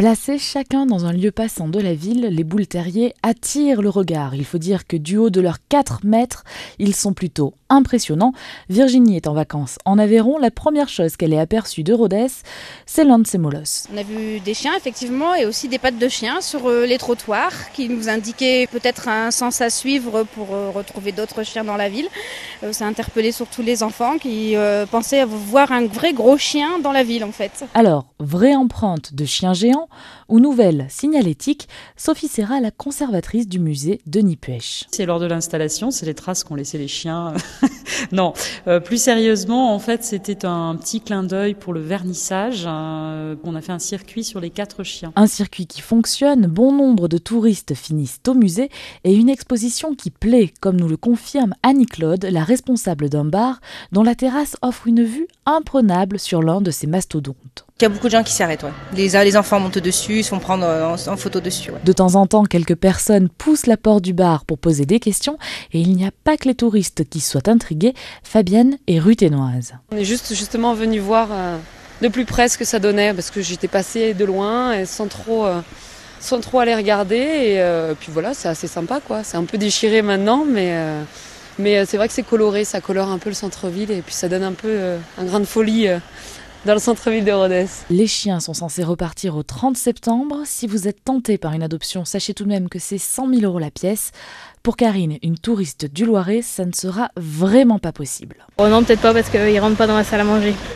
Placés chacun dans un lieu passant de la ville, les boules terriers attirent le regard. Il faut dire que du haut de leurs 4 mètres, ils sont plutôt impressionnants. Virginie est en vacances en Aveyron. La première chose qu'elle ait aperçue de Rodez, c'est l'un de ces molosses. On a vu des chiens effectivement et aussi des pattes de chiens sur les trottoirs qui nous indiquaient peut-être un sens à suivre pour retrouver d'autres chiens dans la ville. Ça a interpellé surtout les enfants qui pensaient voir un vrai gros chien dans la ville en fait. Alors, vraie empreinte de chien géant ou nouvelle signalétique, Sophie Serra, la conservatrice du musée Denis Puech. C'est lors de l'installation, c'est les traces qu'ont laissé les chiens. Non, plus sérieusement, en fait, c'était un petit clin d'œil pour le vernissage. On a fait un circuit sur les 4 chiens. Un circuit qui fonctionne, bon nombre de touristes finissent au musée et une exposition qui plaît, comme nous le confirme Annie-Claude, la responsable d'un bar dont la terrasse offre une vue imprenable sur l'un de ces mastodontes. Il y a beaucoup de gens qui s'arrêtent. Ouais. Les enfants montent dessus, se font prendre en photo dessus. Ouais. De temps en temps, quelques personnes poussent la porte du bar pour poser des questions et il n'y a pas que les touristes qui soient intrigués. Fabienne est ruténoise. On est justement venus voir de plus près ce que ça donnait parce que j'étais passée de loin et sans trop aller regarder. Et puis voilà, c'est assez sympa, quoi. C'est un peu déchiré maintenant, mais c'est vrai que c'est coloré, ça colore un peu le centre-ville et puis ça donne un peu un grain de folie dans le centre-ville de Rodez. Les chiens sont censés repartir au 30 septembre. Si vous êtes tenté par une adoption, sachez tout de même que c'est 100 000 € la pièce. Pour Karine, une touriste du Loiret, ça ne sera vraiment pas possible. Oh non, peut-être pas parce qu'ils ne rentrent pas dans la salle à manger.